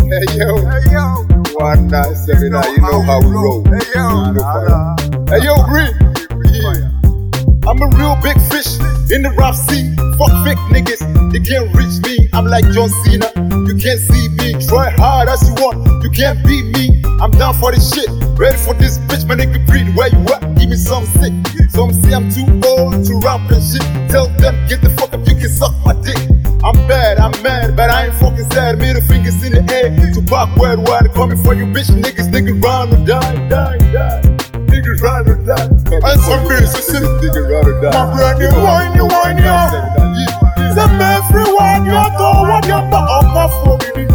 Hey yo, one night seminar, you know how we roll. Hey yo, Green. I'm a real big fish in the rap scene. Fuck fake niggas, they can't reach me. I'm like John Cena, you can't see me. Try hard as you want, you can't beat me. I'm down for this shit, ready for this bitch. My nigga Green, where you at? Give me some sick. Some say I'm too old to rap and shit. Tell them, get the fuck up, you can suck my dick. I'm bad, I'm mad, but I ain't fucking sad. Middle fingers in the air, to back worldwide. Coming for you bitch niggas, niggas run or die. Niggas run or die. And some bitches, niggas run or die. My brand new wine, you Some everyone, you know what you're up for.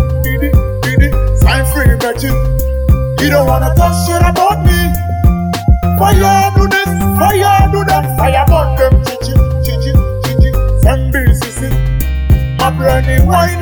Sign free, imagine. You don't wanna talk shit about me. Fire do this, fire do that. Fire burn them, chichi. Some bitches, my brand new wine,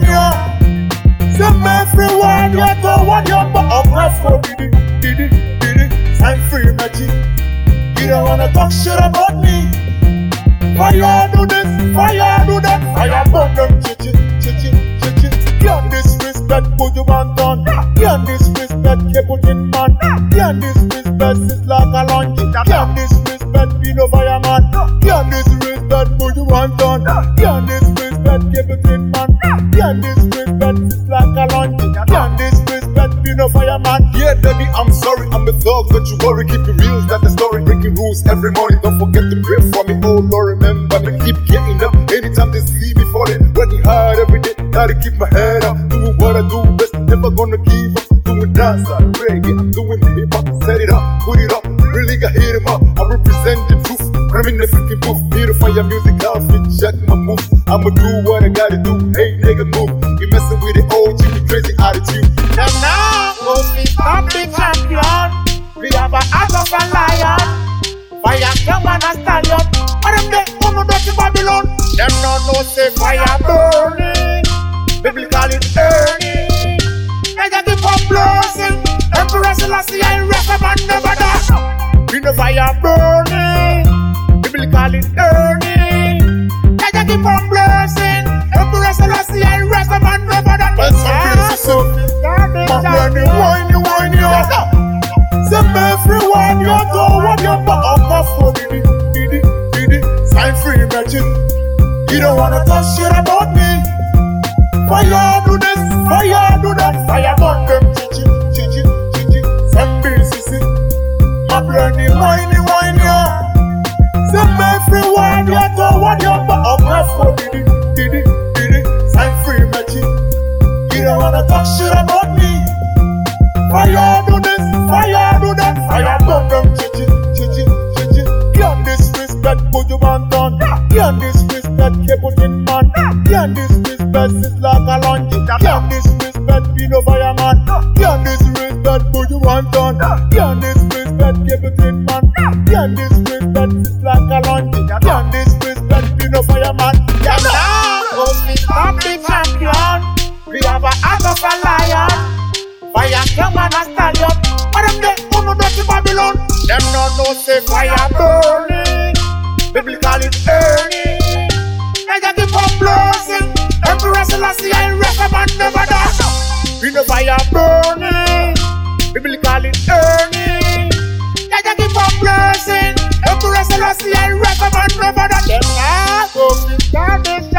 Some everyone, you know what you're up for. Sign free, imagine. You don't wanna talk shit about me. Fire do this, fire do that. Fire burn them, chichi. Can't disrespect put you on done. Can't disrespect keep put in man. Can't disrespect is like a lunch. Can't disrespect be no fireman. Can't disrespect put you on done. Can't disrespect keep put in man. Can't disrespect is like a lunch. Can't disrespect be no fireman. Yeah, daddy, I'm sorry, I'm a thug, don't you worry, keep it real. That's the story, breaking rules every morning. Don't forget to pray for me, oh Lord, remember me. Keep getting up anytime they see me falling. Working hard every day, gotta keep my head up. Doing what I do best, never gonna give up. Doing dance, reggae, I'm doing hip hop. Set it up, put it up, really got hit him up. I represent the truth, I'm in the freaking booth. Beautify your music outfit, check my moves. I'ma do what I gotta do, hey nigga move. You messing with the OG with crazy attitude. Them now go be the champion. We have a heart of a lion. Fire young and a stallion. But them they own no dirty Babylon. Them no know say fire burning. People call it earning. They just keep on blazing. Emperor Selassie and rest of and never die. We no fire burning. People call it earning. They just keep on blazing. Emperor Selassie and rest of and never die. My brand wine, Some everyone, you know what you're up for. Sign free, imagine. You don't wanna talk shit about me. Fire do this, fire do that. Fire burn them, chichi. Some bitches, my brand wine, Some everyone, you know what you're up for. Sign free, imagine. You don't wanna talk shit about me. Fire do this, fire do that. Fire burn them, chichi. Can't disrespect put you on done. Can't disrespect keep put in man. Can't disrespect is like a lunch. Can't disrespect be no fireman. Can't disrespect put you on done. Can't disrespect keep put in man. Can't disrespect is like a lunch. Can't disrespect be no fireman. Them now go be the champion. We have a heart of a lion. Fire young and a stallion. But them they own no dirty Babylon. Them no know say fire burning. People call it earning. They just keep on blazing. Emperor Selassie and rest of and never die. We no fire burning. People call it earning. They just keep on blazing. Emperor Selassie and rest of and never die. Them now go be